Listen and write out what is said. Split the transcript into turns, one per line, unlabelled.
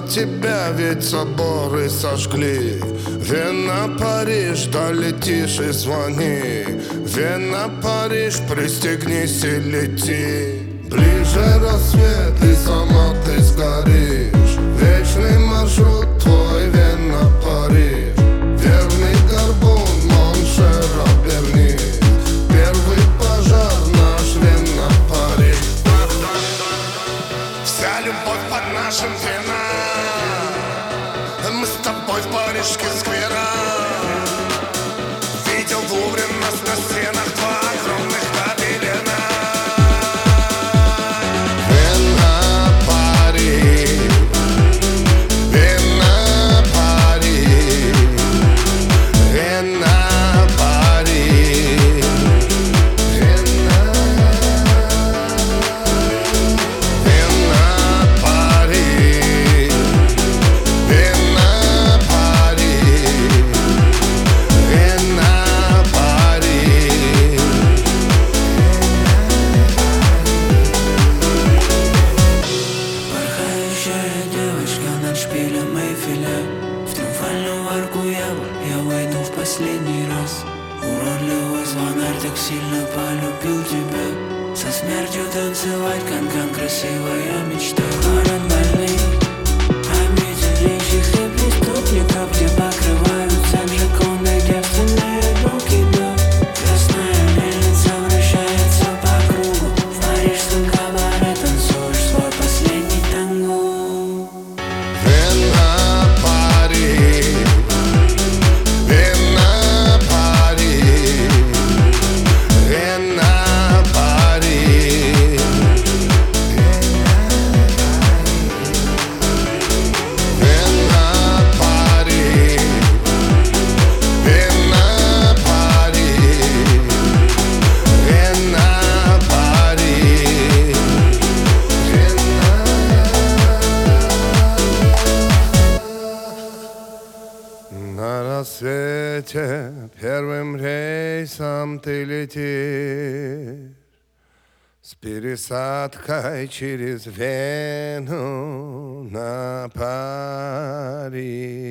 тебя ведь соборы сожгли. Вена, Париж, долетишь и звони. Вена, Париж, пристегнись и лети. Ближе рассвет, и сама ты сгоришь. Вечный маршрут твой, Вена, Париж. Верный горбун, Моншера, Берни. Первый пожар наш, Вена, Париж. Вся любовь под нашим вином. Мы с тобой в парижских скверах. Видел в Лувре нас на стенах два огромных гобелена. Вена, Париж, Вена, Париж, Вена, Париж, Вена, Вена, Париж, Вена, Париж, Вена, Париж.
Порхающая девочка над шпилем Эйфеля. В триумфальную арку я войду в последний раз. Уродливый звонарь так сильно полюбил тебя. Со смертью танцевать, канкан, красивая мечта. Город больный, обителяющих и преступников, где покрываются джаконды, девственные руки, да. Красная мельница вращается по кругу. В парижском кабаре танцуешь свой последний танго.
Вена, Париж, Вена, Париж, Вена, Париж, Вена, Париж, Вена, Париж, Вена, Париж, На рассвете первым рейсом ты летишь с пересадкой через Вену на Париж.